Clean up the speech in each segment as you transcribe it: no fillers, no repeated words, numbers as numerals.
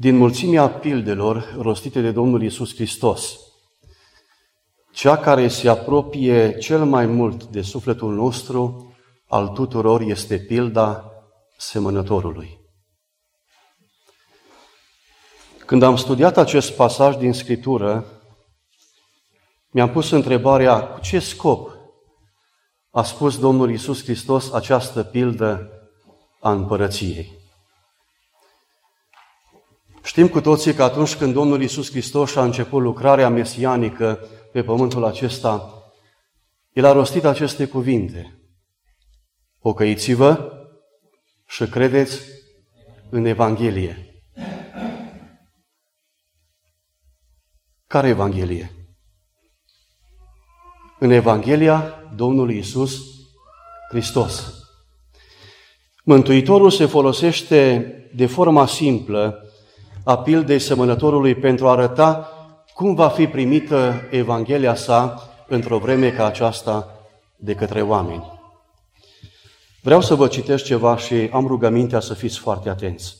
Din mulțimea pildelor rostite de Domnul Iisus Hristos, cea care se apropie cel mai mult de sufletul nostru, al tuturor, este pilda semănătorului. Când am studiat acest pasaj din Scriptură, mi-am pus întrebarea, cu ce scop a spus Domnul Iisus Hristos această pildă a împărăției? Știm cu toții că atunci când Domnul Iisus Hristos a început lucrarea mesianică pe pământul acesta, El a rostit aceste cuvinte: pocăiți-vă și credeți în Evanghelie. Care Evanghelie? În Evanghelia Domnului Iisus Hristos. Mântuitorul se folosește de forma simplă a pildei semănătorului pentru a arăta cum va fi primită Evanghelia sa într-o vreme ca aceasta de către oameni. Vreau să vă citesc ceva și am rugămintea să fiți foarte atenți.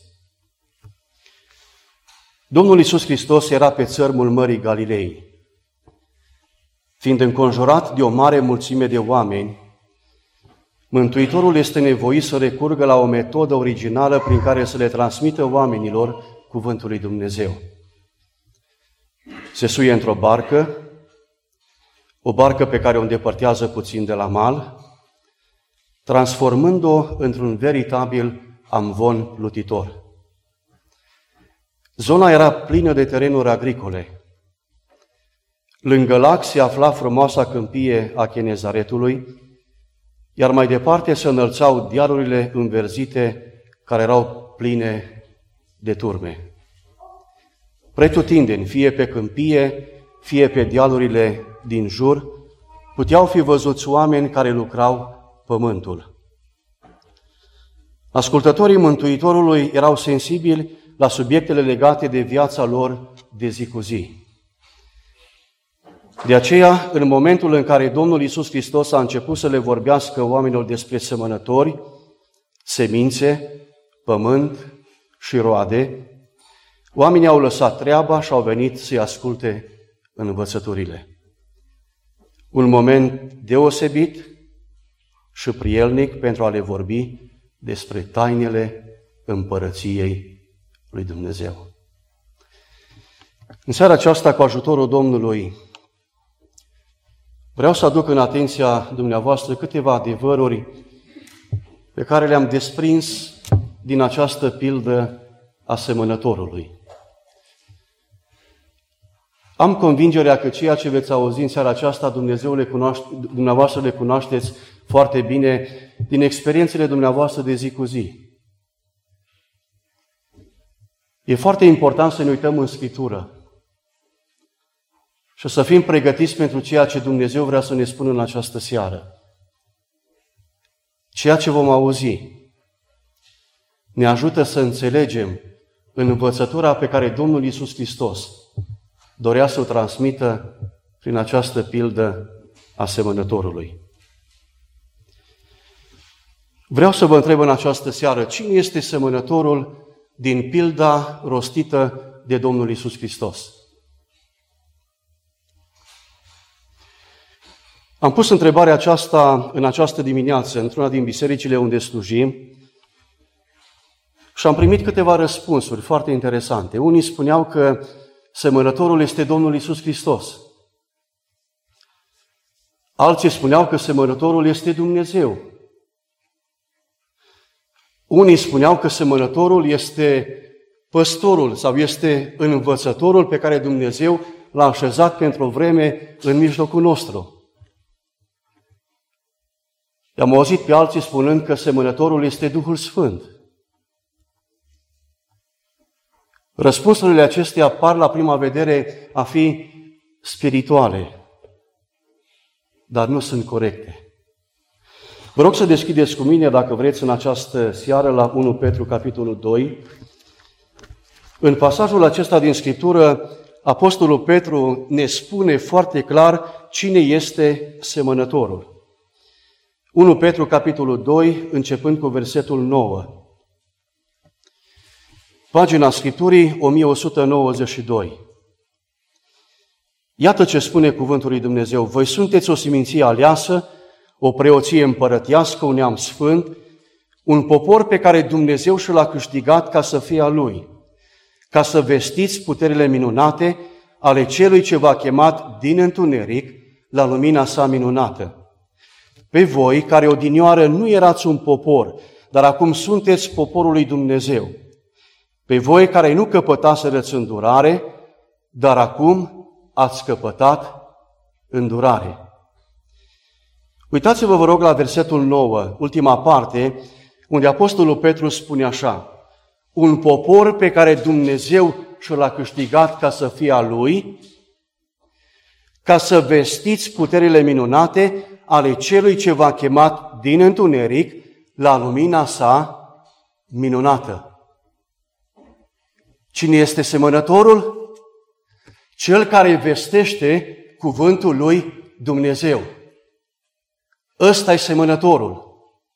Domnul Iisus Hristos era pe țărmul Mării Galilei. Fiind înconjurat de o mare mulțime de oameni, Mântuitorul este nevoit să recurgă la o metodă originală prin care să le transmită oamenilor cuvântul lui Dumnezeu. Se suie într-o barcă, o barcă pe care o îndepărtează puțin de la mal, transformând-o într-un veritabil amvon plutitor. Zona era plină de terenuri agricole. Lângă lac se afla frumoasa câmpie a Chenezaretului, iar mai departe se înălțau dealurile înverzite care erau pline de turme. Pretutindeni, fie pe câmpie, fie pe dealurile din jur, puteau fi văzuți oameni care lucrau pământul. Ascultătorii Mântuitorului erau sensibili la subiectele legate de viața lor de zi cu zi. De aceea, în momentul în care Domnul Iisus Hristos a început să le vorbească oamenilor despre semănători, semințe, pământ și roade, oamenii au lăsat treaba și au venit să-i asculte învățăturile. Un moment deosebit și prielnic pentru a le vorbi despre tainele împărăției lui Dumnezeu. În seara aceasta, cu ajutorul Domnului, vreau să aduc în atenția dumneavoastră câteva adevăruri pe care le-am desprins din această pildă a semănătorului. Am convingerea că ceea ce veți auzi în seara aceasta, dumneavoastră le cunoașteți foarte bine din experiențele dumneavoastră de zi cu zi. E foarte important să ne uităm în Scriptură și să fim pregătiți pentru ceea ce Dumnezeu vrea să ne spună în această seară. Ceea ce vom auzi ne ajută să înțelegem învățătura pe care Domnul Iisus Hristos dorea să o transmită prin această pildă a semănătorului. Vreau să vă întreb în această seară, cine este semănătorul din pilda rostită de Domnul Iisus Hristos? Am pus întrebarea aceasta în această dimineață, într-una din bisericile unde slujim, și am primit câteva răspunsuri foarte interesante. Unii spuneau că semănătorul este Domnul Iisus Hristos. Alții spuneau că semănătorul este Dumnezeu. Unii spuneau că semănătorul este păstorul sau este învățătorul pe care Dumnezeu l-a așezat pentru o vreme în mijlocul nostru. I-am auzit pe alții spunând că semănătorul este Duhul Sfânt. Răspunsurile acestea par la prima vedere a fi spirituale, dar nu sunt corecte. Vă rog să deschideți cu mine, dacă vreți, în această seară la 1 Petru, capitolul 2. În pasajul acesta din Scriptură, Apostolul Petru ne spune foarte clar cine este semănătorul. 1 Petru, capitolul 2, începând cu versetul 9. Pagina Scripturii 1192. Iată ce spune cuvântul lui Dumnezeu. Voi sunteți o seminție aleasă, o preoție împărătească, un neam sfânt, un popor pe care Dumnezeu și l-a câștigat ca să fie a Lui, ca să vestiți puterile minunate ale Celui ce v-a chemat din întuneric la lumina sa minunată. Pe voi, care odinioară nu erați un popor, dar acum sunteți poporul lui Dumnezeu. Pe voi care nu căpătaserăți îndurare, dar acum ați căpătat îndurare. Uitați-vă, vă rog, la versetul 9, ultima parte, unde Apostolul Petru spune așa: un popor pe care Dumnezeu și l-a câștigat ca să fie a Lui, ca să vestiți puterile minunate ale Celui ce v-a chemat din întuneric la lumina sa minunată. Cine este semănătorul? Cel care vestește cuvântul lui Dumnezeu. Ăsta e semănătorul.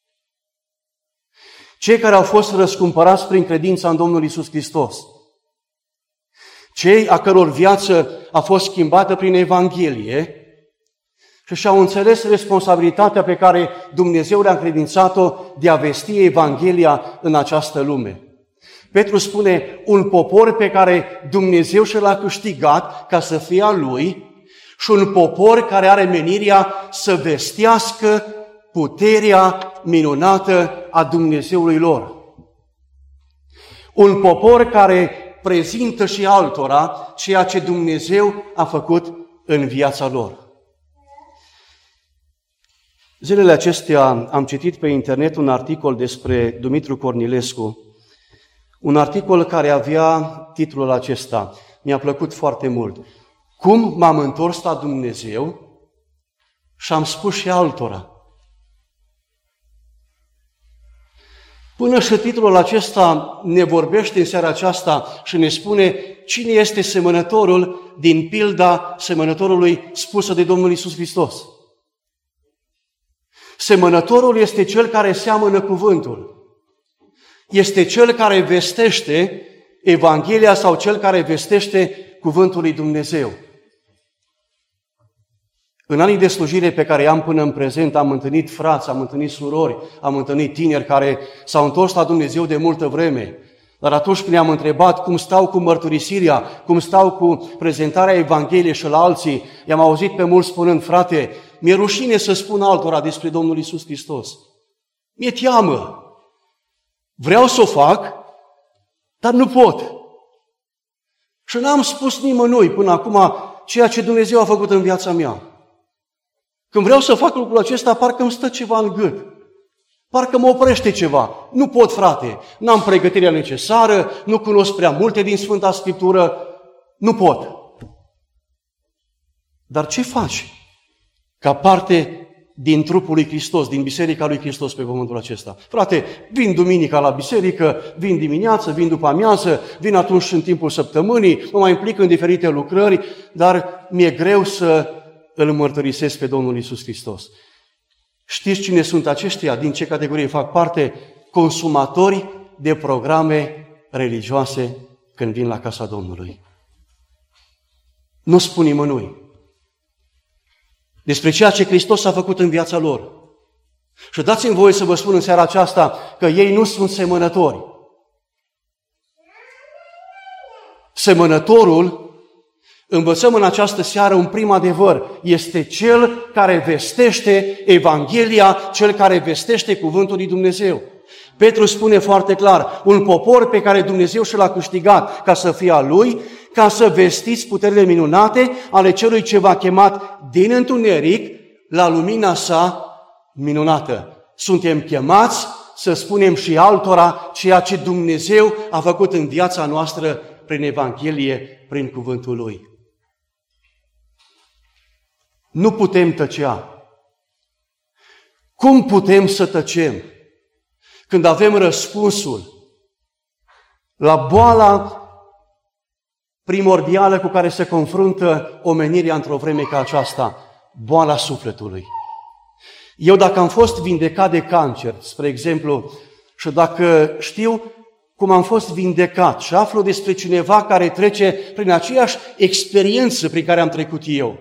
Cei care au fost răscumpărați prin credința în Domnul Iisus Hristos. Cei a căror viață a fost schimbată prin Evanghelie și și-au înțeles responsabilitatea pe care Dumnezeu le-a încredințat-o de a vesti Evanghelia în această lume. Petru spune, un popor pe care Dumnezeu și l-a câștigat ca să fie a Lui și un popor care are menirea să vestească puterea minunată a Dumnezeului lor. Un popor care prezintă și altora ceea ce Dumnezeu a făcut în viața lor. Zilele acestea am citit pe internet un articol despre Dumitru Cornilescu, un articol care avea titlul acesta. Mi-a plăcut foarte mult. Cum m-am întors la Dumnezeu și am spus și altora. Până și titlul acesta ne vorbește în seara aceasta și ne spune cine este semănătorul din pilda semănătorului spusă de Domnul Iisus Hristos. Semănătorul este cel care seamănă cuvântul. Este cel care vestește Evanghelia sau cel care vestește cuvântul lui Dumnezeu. În anii de slujire pe care i-am până în prezent, am întâlnit frați, am întâlnit surori, am întâlnit tineri care s-au întors la Dumnezeu de multă vreme. Dar atunci când i-am întrebat cum stau cu mărturisirea, cum stau cu prezentarea Evangheliei și la alții, i-am auzit pe mulți spunând, frate, mi-e rușine să spun altora despre Domnul Iisus Hristos. Mi-e teamă. Vreau să o fac, dar nu pot. Și n-am spus nimănui până acum ceea ce Dumnezeu a făcut în viața mea. Când vreau să fac lucrul acesta, parcă îmi stă ceva în gât. Parcă mă oprește ceva. Nu pot, frate. N-am pregătirea necesară, nu cunosc prea multe din Sfânta Scriptură. Nu pot. Dar ce faci ca parte din trupul lui Hristos, din Biserica lui Hristos pe pământul acesta? Frate, vin duminica la biserică, vin dimineață, vin după amiază, vin atunci în timpul săptămânii, mă mai implic în diferite lucrări, dar mi-e greu să îl mărturisesc pe Domnul Iisus Hristos. Știți cine sunt aceștia? Din ce categorie fac parte? Consumatori de programe religioase când vin la casa Domnului. Nu spun nimănui despre ceea ce Hristos a făcut în viața lor. Și dați-mi voie să vă spun în seara aceasta că ei nu sunt semănători. Semănătorul, învățăm în această seară un prim adevăr, este cel care vestește Evanghelia, cel care vestește cuvântul lui Dumnezeu. Petru spune foarte clar, un popor pe care Dumnezeu și l-a câștigat ca să fie a Lui, ca să vestiți puterile minunate ale Celui ce v-a chemat din întuneric la lumina sa minunată. Suntem chemați să spunem și altora ceea ce Dumnezeu a făcut în viața noastră prin Evanghelie, prin cuvântul Lui. Nu putem tăcea. Cum putem să tăcem când avem răspunsul la boala primordială cu care se confruntă omenirea într-o vreme ca aceasta, boala sufletului? Eu dacă am fost vindecat de cancer, spre exemplu, și dacă știu cum am fost vindecat și aflu despre cineva care trece prin aceeași experiență prin care am trecut eu,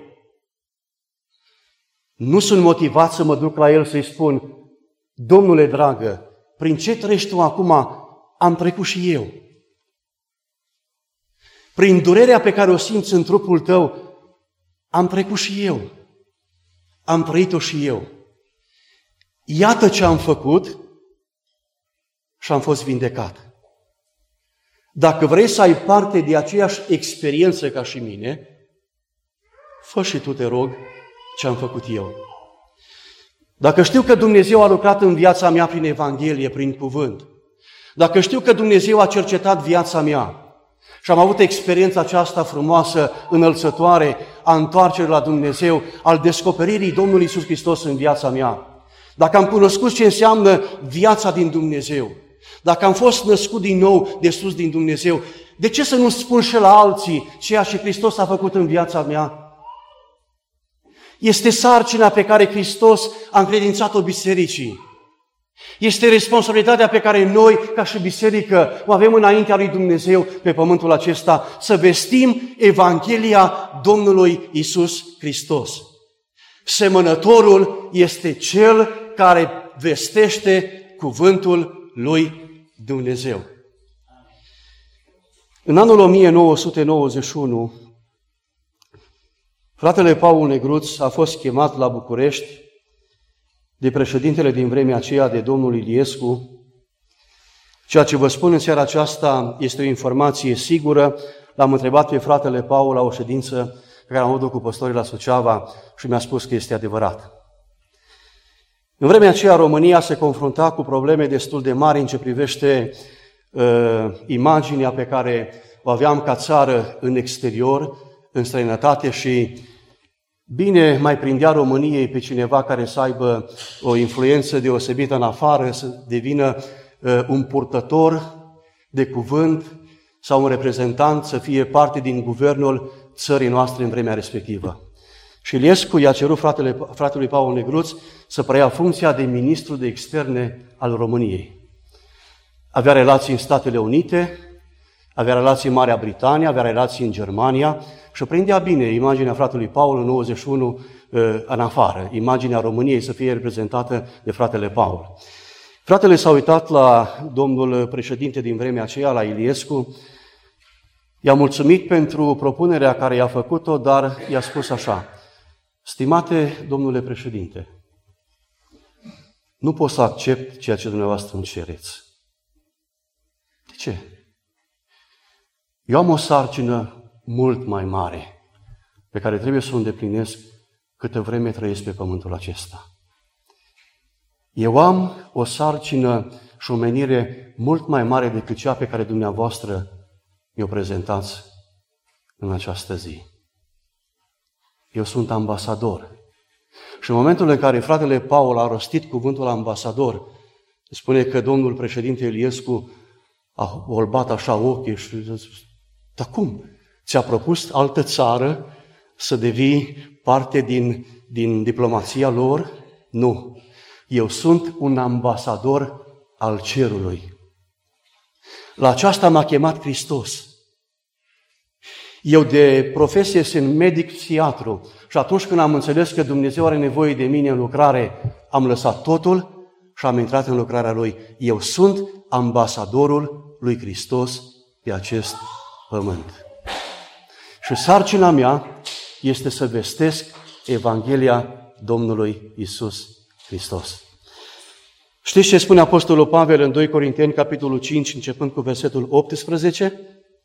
nu sunt motivat să mă duc la el să-i spun: Domnule dragă, prin ce treci tu acum, am trecut și eu. Prin durerea pe care o simți în trupul tău, am trecut și eu. Am trăit-o și eu. Iată ce am făcut și am fost vindecat. Dacă vrei să ai parte de aceeași experiență ca și mine, fă și tu, te rog, ce am făcut eu. Dacă știu că Dumnezeu a lucrat în viața mea prin Evanghelie, prin cuvânt, dacă știu că Dumnezeu a cercetat viața mea și am avut experiența aceasta frumoasă, înălțătoare, a întoarcerii la Dumnezeu, al descoperirii Domnului Iisus Hristos în viața mea, dacă am cunoscut ce înseamnă viața din Dumnezeu, dacă am fost născut din nou de sus din Dumnezeu, de ce să nu spun și la alții ceea ce Hristos a făcut în viața mea? Este sarcina pe care Hristos a încredințat-o bisericii. Este responsabilitatea pe care noi, ca și biserică, o avem înaintea lui Dumnezeu pe pământul acesta, să vestim Evanghelia Domnului Iisus Hristos. Semănătorul este cel care vestește cuvântul lui Dumnezeu. În anul 1991, fratele Paul Negruț a fost chemat la București de președintele din vremea aceea, de domnul Iliescu. Ceea ce vă spun în seara aceasta este o informație sigură. L-am întrebat pe fratele Paul la o ședință pe care am avut-o cu păstorii la Suceava și mi-a spus că este adevărat. În vremea aceea, România se confrunta cu probleme destul de mari în ce privește imaginea pe care o aveam ca țară în exterior, în străinătate, și bine mai prindea României pe cineva care să aibă o influență deosebită în afară, să devină un purtător de cuvânt sau un reprezentant, să fie parte din guvernul țării noastre în vremea respectivă. Și Iliescu i-a cerut fratelui Paul Negruț să preia funcția de ministru de externe al României. Avea relații în Statele Unite, avea relații în Marea Britanie, avea relații în Germania și prindea bine imaginea fratelui Paul în 91 în afară, imaginea României să fie reprezentată de fratele Paul. Fratele s-a uitat la domnul președinte din vremea aceea, la Iliescu, i-a mulțumit pentru propunerea care i-a făcut-o, dar i-a spus așa: stimate domnule președinte, nu pot să accept ceea ce dumneavoastră îmi cereți. De ce? Eu am o sarcină mult mai mare pe care trebuie să o îndeplinesc câtă vreme trăiesc pe pământul acesta. Eu am o sarcină și o menire mult mai mare decât cea pe care dumneavoastră mi-o prezentați în această zi. Eu sunt ambasador. Și în momentul în care fratele Paul a rostit cuvântul ambasador, spune că domnul președinte Iliescu a olbat așa ochii și a zis: dar cum? Ți-a propus altă țară să devii parte din diplomația lor? Nu. Eu sunt un ambasador al cerului. La aceasta m-a chemat Hristos. Eu de profesie sunt medic psihiatru și atunci când am înțeles că Dumnezeu are nevoie de mine în lucrare, am lăsat totul și am intrat în lucrarea Lui. Eu sunt ambasadorul lui Hristos pe acest pământ. Și sarcina mea este să vestesc Evanghelia Domnului Iisus Hristos. Știți ce spune Apostolul Pavel în 2 Corinteni, capitolul 5, începând cu versetul 18?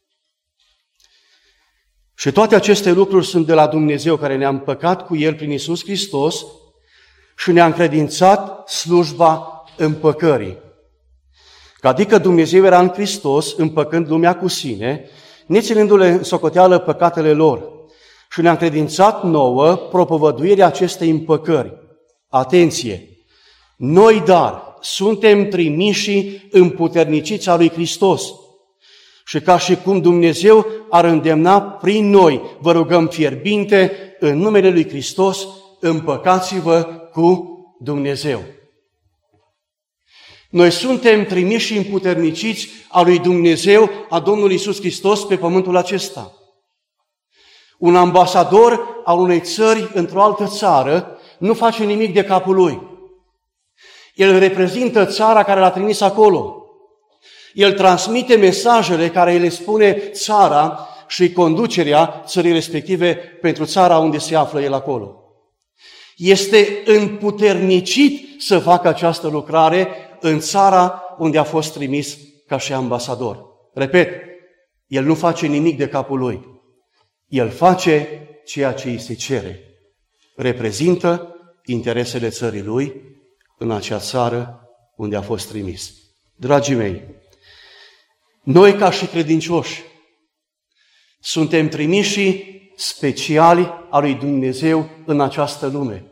Și toate aceste lucruri sunt de la Dumnezeu, care ne-a împăcat cu El prin Iisus Hristos și ne-a încredințat slujba împăcării. Adică Dumnezeu era în Hristos, împăcând lumea cu sine, neținându-le în socoteală păcatele lor, și ne-a încredințat nouă propovăduirea acestei împăcări. Atenție! Noi, dar, suntem trimiși împuterniciți a lui Hristos. Și ca și cum Dumnezeu ar îndemna prin noi, vă rugăm fierbinte, în numele lui Hristos, împăcați-vă cu Dumnezeu. Noi suntem trimiși și împuterniciți a lui Dumnezeu, a Domnului Iisus Hristos pe pământul acesta. Un ambasador al unei țări într-o altă țară nu face nimic de capul lui. El reprezintă țara care l-a trimis acolo. El transmite mesajele care le spune țara și conducerea țării respective pentru țara unde se află el acolo. Este împuternicit să facă această lucrare în țara unde a fost trimis ca și ambasador. Repet, el nu face nimic de capul lui. El face ceea ce îi se cere. Reprezintă interesele țării lui în acea țară unde a fost trimis. Dragii mei, noi ca și credincioși suntem trimiși speciali a lui Dumnezeu în această lume.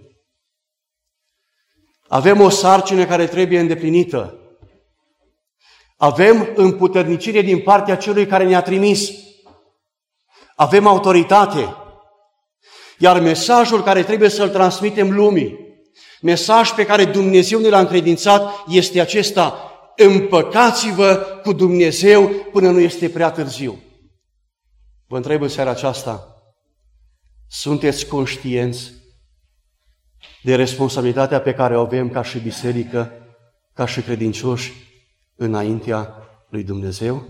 Avem o sarcină care trebuie îndeplinită. Avem împuternicire din partea celui care ne-a trimis. Avem autoritate. Iar mesajul care trebuie să-l transmitem lumii, mesaj pe care Dumnezeu ne l-a încredințat, este acesta: împăcați-vă cu Dumnezeu până nu este prea târziu. Vă întreb în seara aceasta, sunteți conștienți de responsabilitatea pe care o avem ca și biserică, ca și credincioși înaintea lui Dumnezeu?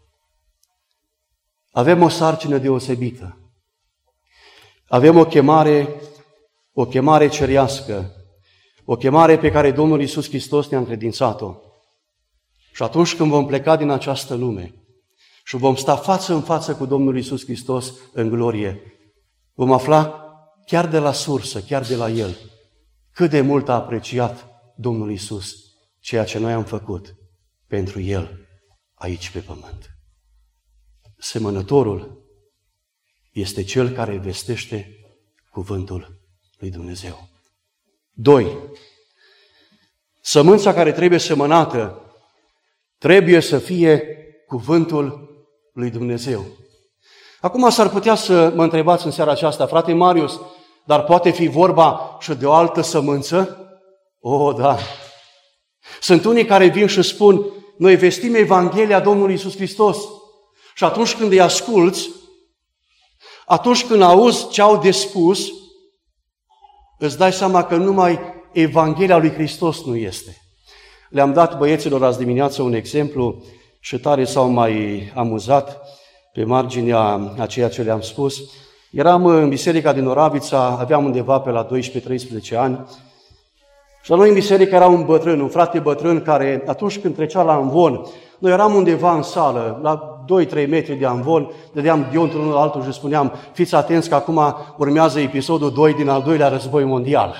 Avem o sarcină deosebită. Avem o chemare cerească, o chemare pe care Domnul Iisus Hristos ne-a încredințat-o. Și atunci când vom pleca din această lume și vom sta față în față cu Domnul Iisus Hristos în glorie, vom afla chiar de la sursă, chiar de la El, cât de mult a apreciat Domnul Iisus ceea ce noi am făcut pentru El aici pe pământ. Semănătorul este cel care vestește cuvântul lui Dumnezeu. 2. Sămânța care trebuie semănată trebuie să fie cuvântul lui Dumnezeu. Acum s-ar putea să mă întrebați în seara aceasta, frate Marius, dar poate fi vorba și de o altă sămânță? O, da! Sunt unii care vin și spun, noi vestim Evanghelia Domnului Iisus Hristos. Și atunci când îi asculți, atunci când auzi ce au de spus, îți dai seama că numai Evanghelia lui Hristos nu este. Le-am dat băieților azi dimineață un exemplu și tare s-au mai amuzat pe marginea a ceea ce le-am spus. Eram în biserica din Oravița, aveam undeva pe la 12-13 ani și la noi în biserică era un bătrân, un frate bătrân care atunci când trecea la amvon, noi eram undeva în sală, la 2-3 metri de amvon, dădeam diontul unul altul și spuneam, fiți atenți că acum urmează episodul 2 din al doilea război mondial.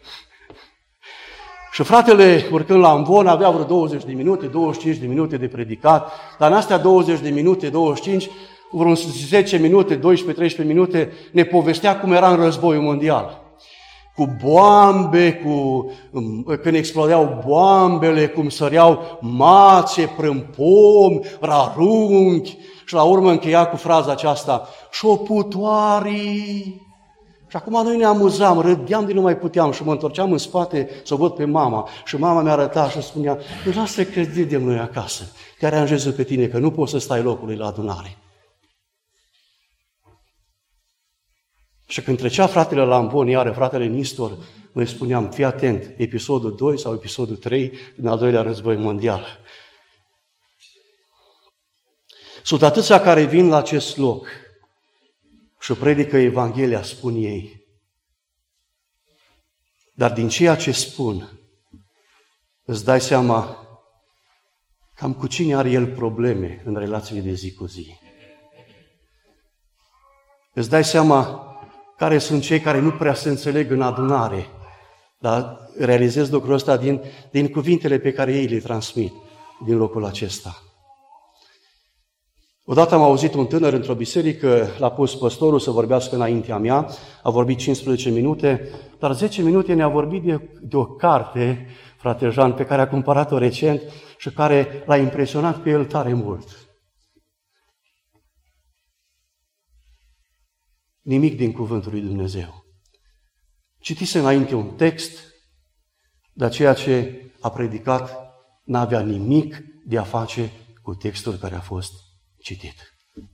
Și fratele, urcând la amvon, avea vreo 20 de minute, 25 de minute de predicat, dar în astea 20 de minute, 25, vreo 10 minute, 12-13 minute, ne povestea cum era în războiul mondial. Cu boambe, când explodeau boambele, cum săreau mațe, prâmpomi, rarunchi, și la urmă încheia cu fraza aceasta, șoputoarii. Și acum noi ne amuzam, râdeam de nu mai puteam și mă întorceam în spate să o văd pe mama. Și mama mi-a arătat și spunea, nu lasă că vedem noi acasă, te aranjez pe tine, că nu poți să stai locului la adunare. Și când trecea fratele la amvon, iară fratele Nistor, noi spuneam, fii atent, episodul 2 sau episodul 3 din al doilea război mondial. Sunt atâția care vin la acest loc și predică Evanghelia, spun ei. Dar din ceea ce spun, îți dai seama cam cu cine are el probleme în relațiile de zi cu zi. Îți dai seama care sunt cei care nu prea se înțeleg în adunare, dar realizez lucrul ăsta din cuvintele pe care ei le transmit din locul acesta. Odată am auzit un tânăr într-o biserică, l-a pus păstorul să vorbească înaintea mea, a vorbit 15 minute, dar 10 minute ne-a vorbit de o carte, frate Jean, pe care a cumpărat-o recent și care l-a impresionat pe el tare mult. Nimic din cuvântul lui Dumnezeu. Citise înainte un text, dar ceea ce a predicat n-avea nimic de a face cu textul care a fost citit.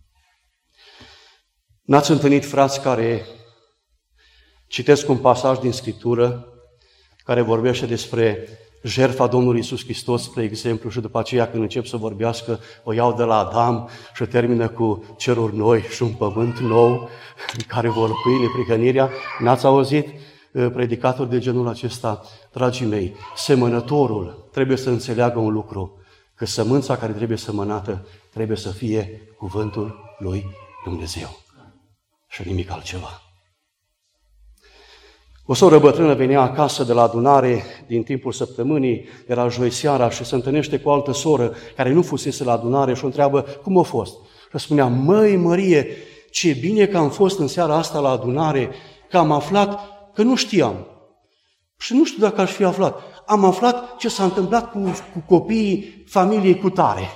N-ați întâlnit frați care citesc un pasaj din Scriptură care vorbește despre jertfa Domnului Iisus Hristos, spre exemplu, și după aceea când încep să vorbească, o iau de la Adam și termină cu ceruri noi și un pământ nou în care vor locui neprihănirea? N-ați auzit predicatori de genul acesta? Dragii mei, semănătorul trebuie să înțeleagă un lucru, că sămânța care trebuie sămănată trebuie să fie cuvântul lui Dumnezeu și nimic altceva. O soră bătrână venea acasă de la adunare din timpul săptămânii, era joi seara și se întâlnește cu o altă soră care nu fusese la adunare și o întreabă cum a fost. Și spunea, măi Mărie, ce bine că am fost în seara asta la adunare, că am aflat că nu știam. Și nu știu dacă aș fi aflat. Am aflat ce s-a întâmplat cu copiii familiei cutare.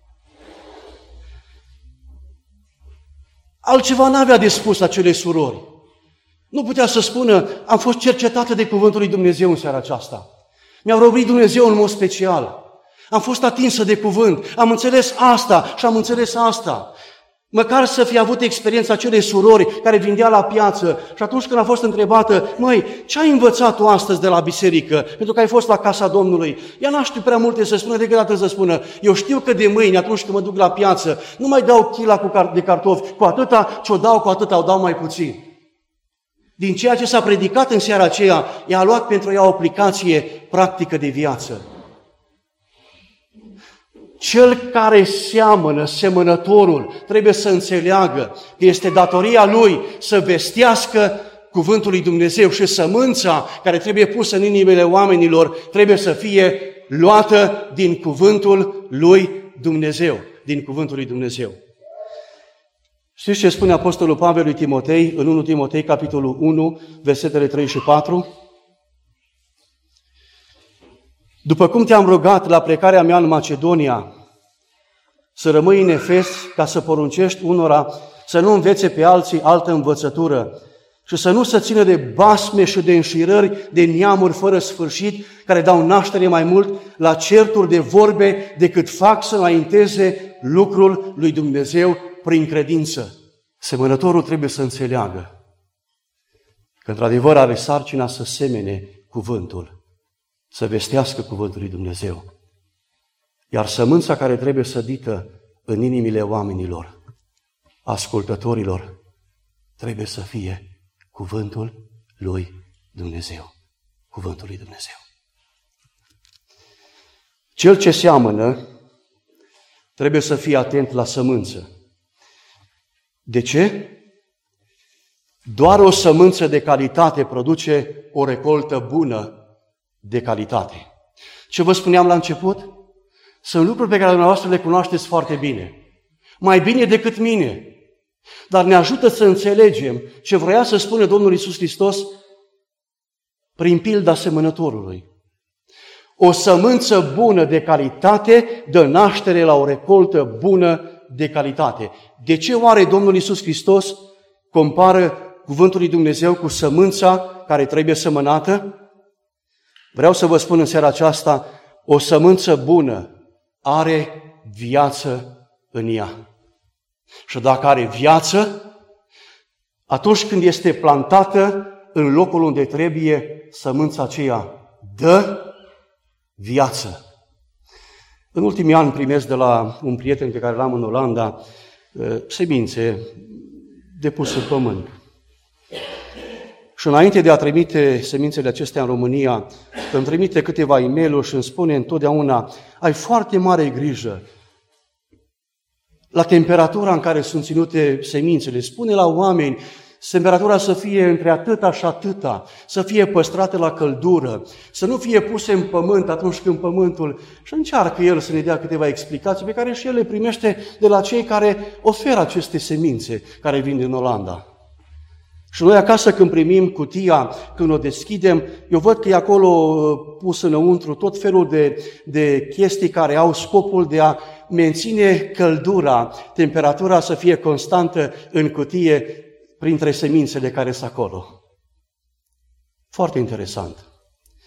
Altceva n-avea de spus acelei surori. Nu putea să spună, am fost cercetată de cuvântul lui Dumnezeu în seara aceasta. Mi-a vorbit Dumnezeu în mod special. Am fost atinsă de cuvânt, am înțeles asta și am înțeles asta. Măcar să fi avut experiența acelei surori care vindea la piață și atunci când a fost întrebată, măi, ce ai învățat tu astăzi de la biserică, pentru că ai fost la casa Domnului? Ea n-a știut prea multe să spună, decât atât să spună, eu știu că de mâine, atunci când mă duc la piață, nu mai dau chila de cartofi, cu atâta ce o dau, cu atâta o dau mai puțin. Din ceea ce s-a predicat în seara aceea, ea a luat pentru ea o aplicație practică de viață. Cel care seamănă, semănătorul, trebuie să înțeleagă că este datoria lui să vestească cuvântul lui Dumnezeu și sămânța care trebuie pusă în inimile oamenilor trebuie să fie luată din cuvântul lui Dumnezeu. Din cuvântul lui Dumnezeu. Știți ce spune Apostolul Pavel lui Timotei în 1 Timotei, capitolul 1, versetele 3 și 4? După cum te-am rugat la plecarea mea în Macedonia să rămâi în Efes ca să poruncești unora să nu învețe pe alții altă învățătură și să nu se țină de basme și de înșirări de neamuri fără sfârșit care dau naștere mai mult la certuri de vorbe decât fac să înainteze lucrul lui Dumnezeu prin credință. Semănătorul trebuie să înțeleagă că într-adevăr are sarcina să semene cuvântul, să vestească cuvântul lui Dumnezeu. Iar sămânța care trebuie sădită în inimile oamenilor, ascultătorilor, trebuie să fie cuvântul lui Dumnezeu. Cuvântul lui Dumnezeu. Cel ce seamănă trebuie să fie atent la sămânță. De ce? Doar o sămânță de calitate produce o recoltă bună de calitate. Ce vă spuneam la început? Sunt lucruri pe care dumneavoastră le cunoașteți foarte bine. Mai bine decât mine. Dar ne ajută să înțelegem ce vrea să spună Domnul Iisus Hristos prin pilda semănătorului. O sămânță bună de calitate dă naștere la o recoltă bună de calitate. De ce oare Domnul Iisus Hristos compară cuvântul lui Dumnezeu cu sămânța care trebuie sămănată? Vreau să vă spun în seara aceasta, o sămânță bună are viață în ea. Și dacă are viață, atunci când este plantată în locul unde trebuie, sămânța aceea dă viață. În ultimii ani primesc de la un prieten pe care l-am în Olanda semințe depuse în pământ. Și înainte de a trimite semințele acestea în România, îmi trimite câteva e-mail-uri și îmi spune întotdeauna, ai foarte mare grijă la temperatura în care sunt ținute semințele. Spune la oameni, temperatura să fie între atâta și atâta, să fie păstrată la căldură, să nu fie puse în pământ atunci când pământul... Și încearcă el să ne dea câteva explicații pe care și el le primește de la cei care oferă aceste semințe care vin din Olanda. Și noi acasă când primim cutia, când o deschidem, eu văd că e acolo pus înăuntru tot felul de chestii care au scopul de a menține căldura, temperatura să fie constantă în cutie printre semințele care sunt acolo. Foarte interesant.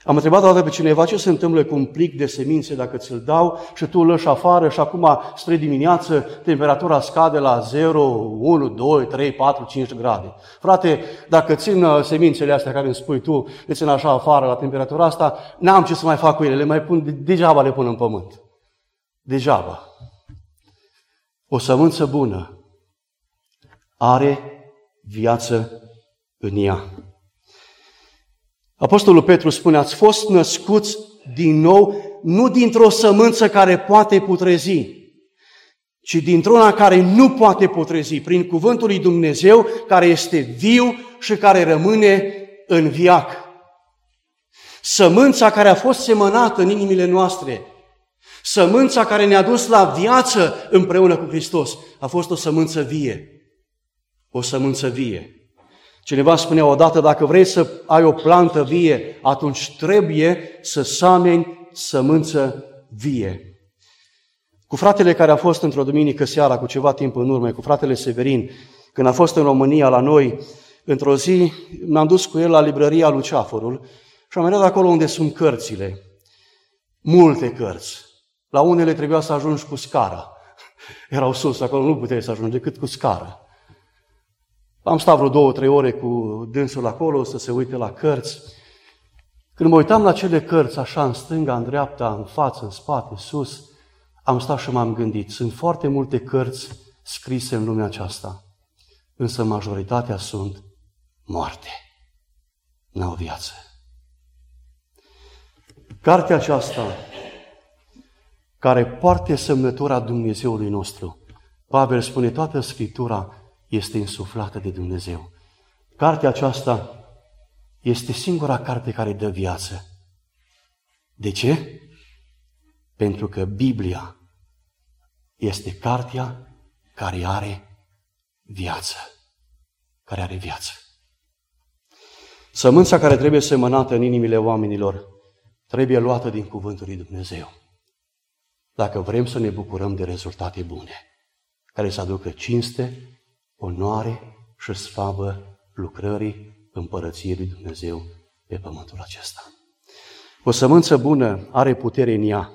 Am întrebat odată pe cineva ce se întâmplă cu un plic de semințe dacă ți-l dau și tu îl lași afară și acum spre dimineață temperatura scade la 0, 1, 2, 3, 4, 5 grade. Frate, dacă țin semințele astea care îmi spui tu, le țin așa afară la temperatura asta, n-am ce să mai fac cu ele, le mai pun, degeaba le pun în pământ. Degeaba. O sămânță bună are viață în ea. Apostolul Petru spune, ați fost născuți din nou, nu dintr-o sămânță care poate putrezi, ci dintr-una care nu poate putrezi, prin cuvântul lui Dumnezeu, care este viu și care rămâne în viac. Sămânța care a fost semănată în inimile noastre, sămânța care ne-a dus la viață împreună cu Hristos, a fost o sămânță vie. O sămânță vie. Cineva spunea odată, dacă vrei să ai o plantă vie, atunci trebuie să sameni sămânță vie. Cu fratele care a fost într-o duminică seara, cu ceva timp în urmă, cu fratele Severin, când a fost în România la noi, într-o zi m-am dus cu el la librăria Luceafărul și am mers acolo unde sunt cărțile. Multe cărți. La unele trebuia să ajungi cu scara. Erau sus, acolo nu puteai să ajungi decât cu scara. Am stat vreo 2-3 ore cu dânsul acolo să se uite la cărți. Când mă uitam la cele cărți, așa în stânga, în dreapta, în față, în spate, sus, am stat și m-am gândit. Sunt foarte multe cărți scrise în lumea aceasta, însă majoritatea sunt moarte. N-au viață. Cartea aceasta, care poartă semnătura Dumnezeului nostru, Pavel spune, toată Scriptura este insuflată de Dumnezeu. Cartea aceasta este singura carte care dă viață. De ce? Pentru că Biblia este cartea care are viață. Care are viață. Sămânța care trebuie semănată în inimile oamenilor trebuie luată din cuvântul lui Dumnezeu. Dacă vrem să ne bucurăm de rezultate bune, care să aducă cinste, onoare și slavă lucrării Împărăției lui Dumnezeu pe pământul acesta. O sămânță bună are putere în ea.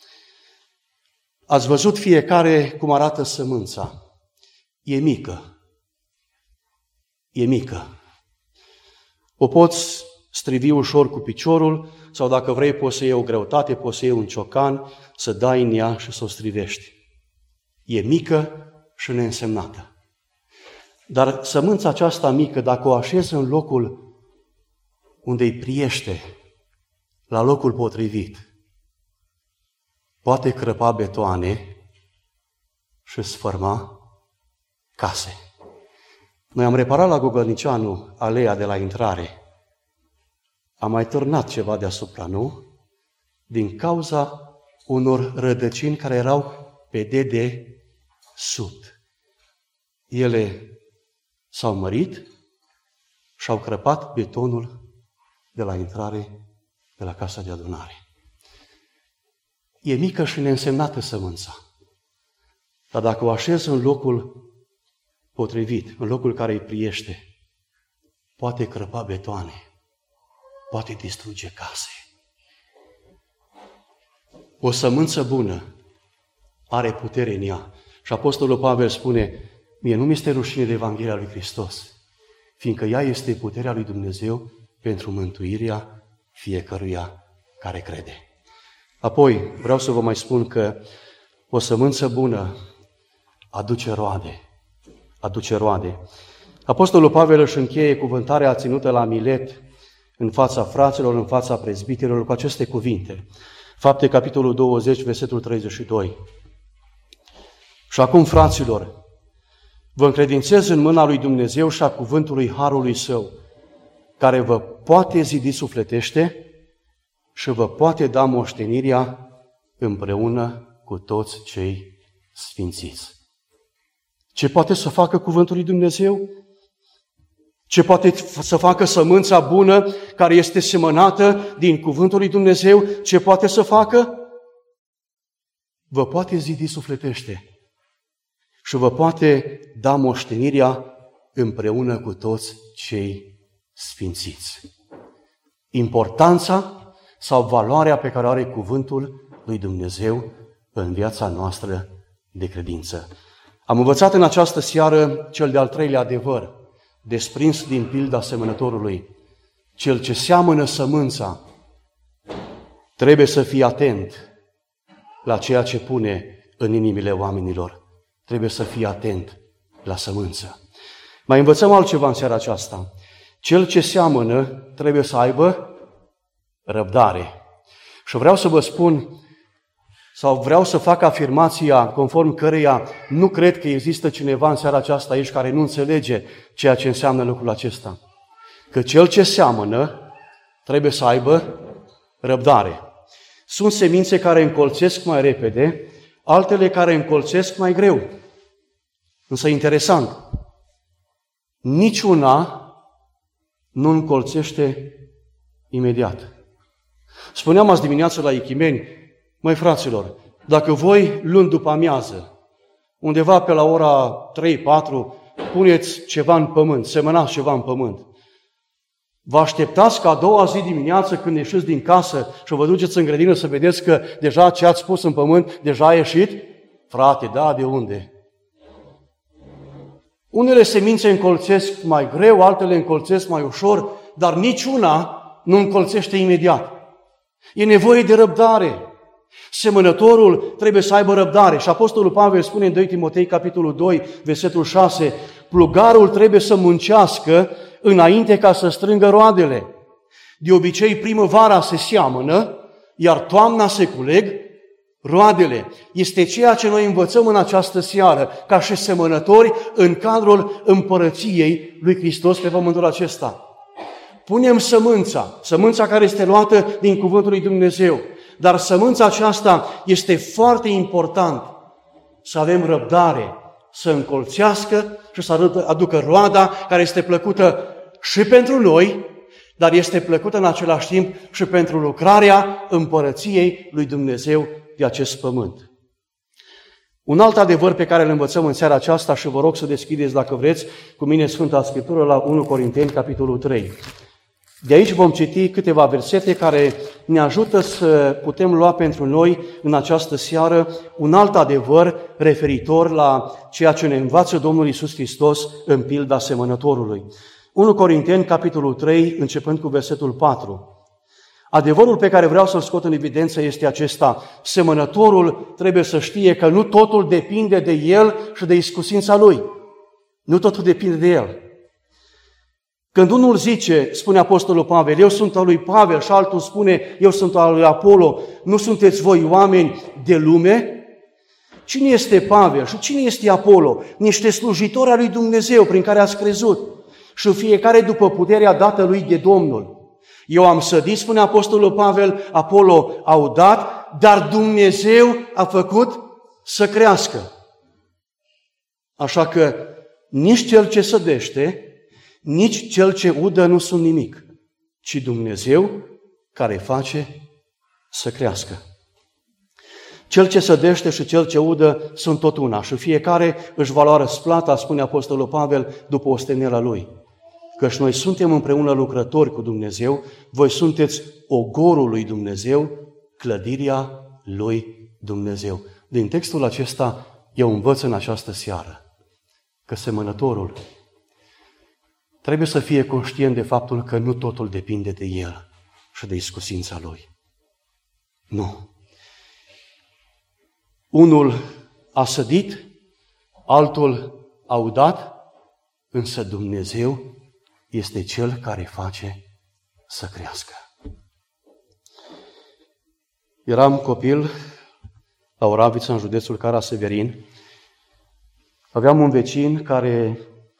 Ați văzut fiecare cum arată sămânța. E mică. E mică. O poți strivi ușor cu piciorul sau dacă vrei poți să iei o greutate, poți să iei un ciocan, să dai în ea și să o strivești. E mică și neînsemnată. Dar sămânța aceasta mică, dacă o așezi în locul unde îi priește, la locul potrivit, poate crăpa betoane și sfărma case. Noi am reparat la Gogălnicianu aleea de la intrare. Am mai târnat ceva deasupra, nu? Din cauza unor rădăcini care erau pe de sud. Ele s-au mărit și au crăpat betonul de la intrare de la casa de adunare. E mică și neînsemnată sămânța. Dar dacă o așezi în locul potrivit, în locul care îi priește, poate crăpa betoane, poate distruge case. O sămânță bună are putere în ea. Și Apostolul Pavel spune, mie nu mi-este rușine de Evanghelia lui Hristos, fiindcă ea este puterea lui Dumnezeu pentru mântuirea fiecăruia care crede. Apoi, vreau să vă mai spun că o sămânță bună aduce roade. Aduce roade. Apostolul Pavel își încheie cuvântarea ținută la Milet, în fața fraților, în fața prezbiterilor, cu aceste cuvinte. Fapte, capitolul 20, versetul 32. Și acum, fraților, vă încredințez în mâna lui Dumnezeu și a cuvântului Harului Său, care vă poate zidi sufletește și vă poate da moștenirea împreună cu toți cei sfințiți. Ce poate să facă cuvântul lui Dumnezeu? Ce poate să facă sămânța bună care este semănată din cuvântul lui Dumnezeu? Ce poate să facă? Vă poate zidi sufletește și vă poate da moștenirea împreună cu toți cei sfințiți. Importanța sau valoarea pe care o are cuvântul lui Dumnezeu în viața noastră de credință. Am învățat în această seară cel de-al treilea adevăr, desprins din pilda semănătorului. Cel ce seamănă sămânța trebuie să fie atent la ceea ce pune în inimile oamenilor. Trebuie să fie atent la sămânță. Mai învățăm altceva în seara aceasta. Cel ce seamănă trebuie să aibă răbdare. Și vreau să vă spun, sau vreau să fac afirmația conform căreia nu cred că există cineva în seara aceasta aici care nu înțelege ceea ce înseamnă lucrul acesta. Că cel ce seamănă trebuie să aibă răbdare. Sunt semințe care încolțesc mai repede, altele care încolțesc mai greu. Însă interesant, niciuna nu încolțește imediat. Spuneam azi dimineață la Ichimeni, măi fraților, dacă voi luni după amiază, undeva pe la ora 3-4, puneți ceva în pământ, semănați ceva în pământ, vă așteptați ca a doua zi dimineață când ieșiți din casă și vă duceți în grădină să vedeți că deja ce ați pus în pământ deja a ieșit? Frate, da, de unde? Unele semințe încolțesc mai greu, altele încolțesc mai ușor, dar niciuna nu încolțește imediat. E nevoie de răbdare. Semănătorul trebuie să aibă răbdare. Și Apostolul Pavel spune în 2 Timotei, capitolul 2, versetul 6, plugarul trebuie să muncească înainte ca să strângă roadele. De obicei, primăvara se seamănă, iar toamna se culeg roadele. Este ceea ce noi învățăm în această seară, ca și semănători în cadrul împărăției lui Hristos pe pământul acesta. Punem sămânța care este luată din cuvântul lui Dumnezeu, dar sămânța aceasta este foarte important să avem răbdare, să încolțească și să aducă roada care este plăcută și pentru noi, dar este plăcută în același timp și pentru lucrarea împărăției lui Dumnezeu de acest pământ. Un alt adevăr pe care îl învățăm în seara aceasta și vă rog să deschideți, dacă vreți, cu mine Sfânta Scriptură la 1 Corinteni, capitolul 3. De aici vom citi câteva versete care ne ajută să putem lua pentru noi în această seară un alt adevăr referitor la ceea ce ne învață Domnul Iisus Hristos în pilda semănătorului. 1 Corinteni, capitolul 3, începând cu versetul 4. Adevărul pe care vreau să-l scot în evidență este acesta. Semănătorul trebuie să știe că nu totul depinde de el și de iscusința lui. Nu totul depinde de el. Când unul zice, spune Apostolul Pavel, eu sunt al lui Pavel, și altul spune, eu sunt al lui Apollo, nu sunteți voi oameni de lume? Cine este Pavel și cine este Apollo? Niște slujitori al lui Dumnezeu prin care ați crezut și fiecare după puterea dată lui de Domnul. Eu am sădit, spune Apostolul Pavel, Apollo au dat, dar Dumnezeu a făcut să crească. Așa că nici cel ce sădește, nici cel ce udă nu sunt nimic, ci Dumnezeu care face să crească. Cel ce sădește și cel ce udă sunt tot una și fiecare își va lua răsplata, spune Apostolul Pavel, după osteneala lui. Căci noi suntem împreună lucrători cu Dumnezeu, voi sunteți ogorul lui Dumnezeu, clădirea lui Dumnezeu. Din textul acesta eu învăț în această seară că semănătorul trebuie să fie conștient de faptul că nu totul depinde de el și de iscusința lui. Nu. Unul a sădit, altul a udat, însă Dumnezeu este Cel care face să crească. Eram copil la Oravița, în județul Cara-Severin. Aveam un vecin care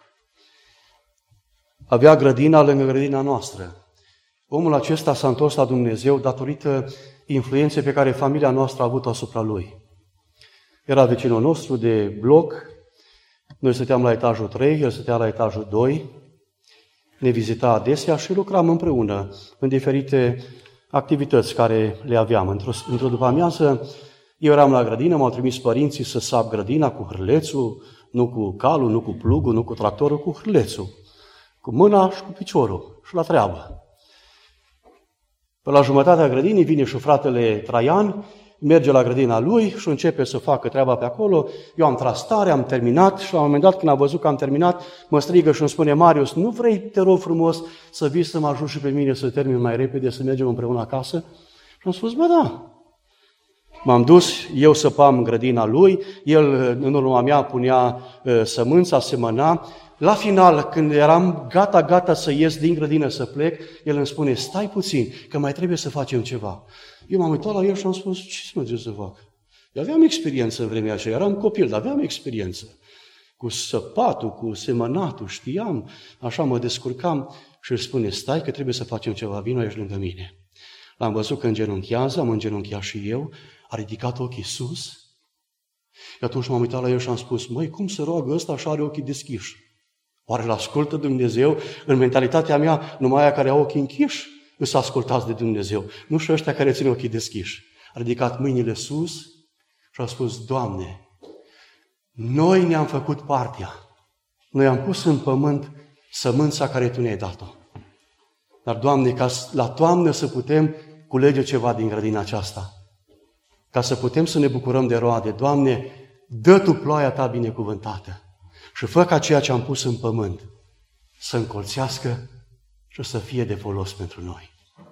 avea grădina lângă grădina noastră. Omul acesta s-a întors la Dumnezeu datorită influenței pe care familia noastră a avut-o asupra lui. Era vecinul nostru de bloc, noi stăteam la etajul 3, el stătea la etajul 2, ne vizita adesea și lucram împreună în diferite activități care le aveam. Într-o după-amiază, eu eram la grădină, m-au trimis părinții să sap grădina cu hârlețul, nu cu calul, nu cu plugul, nu cu tractorul, cu hârlețul, cu mâna și cu piciorul și la treabă. Pe la jumătatea grădinii vine și fratele Traian, merge la grădina lui și începe să facă treaba pe acolo. Eu am tras tare, am terminat și la un moment dat când a văzut că am terminat, mă strigă și îmi spune: Marius, nu vrei, te rog frumos, să vii să mă ajut și pe mine să termin mai repede, să mergem împreună acasă? Și am spus: bă, da. M-am dus, eu săpam grădina lui, el în urma mea punea sămânța, semăna. La final, când eram gata să ies din grădină să plec, el îmi spune: stai puțin, că mai trebuie să facem ceva. Eu m-am uitat la el și am spus: ce să mergem să fac? Eu aveam experiență în vremea aceea, eram copil, dar aveam experiență. Cu săpatul, cu semănatul, știam, așa mă descurcam și îmi spune: stai că trebuie să facem ceva, vino aici lângă mine. L-am văzut că îngenunchează, am îngenunchiat și eu, a ridicat ochii sus. Și atunci m-am uitat la el și am spus: măi, cum se roagă ăsta și are ochii deschiși? Oare l-ascultă Dumnezeu? În mentalitatea mea, numai aia care au ochii închiși îs ascultați de Dumnezeu, nu și ăștia care țin ochii deschiși. A ridicat mâinile sus și a spus: Doamne, noi ne-am făcut partea. Noi am pus în pământ sămânța care Tu ne-ai dat-o. Dar, Doamne, ca la toamnă să putem culege ceva din grădina aceasta, ca să putem să ne bucurăm de roade, Doamne, dă Tu ploaia Ta binecuvântată și fă ca ceea ce am pus în pământ să încolțească și să fie de folos pentru noi.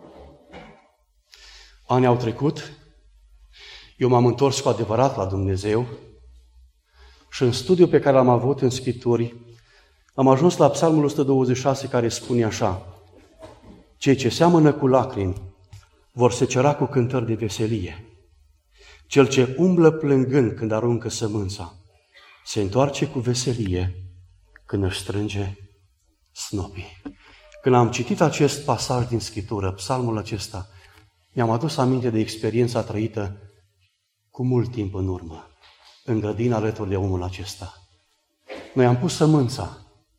Anii au trecut, eu m-am întors cu adevărat la Dumnezeu și în studiul pe care l-am avut în Scripturi am ajuns la Psalmul 126, care spune așa: cei ce seamănă cu lacrimi vor secera cu cântări de veselie. Cel ce umblă plângând când aruncă sămânța se întoarce cu veselie când își strânge snopii. Când am citit acest pasaj din Scriptură, psalmul acesta, mi-am adus aminte de experiența trăită cu mult timp în urmă, în grădina alături de omul acesta. Noi am pus sămânța,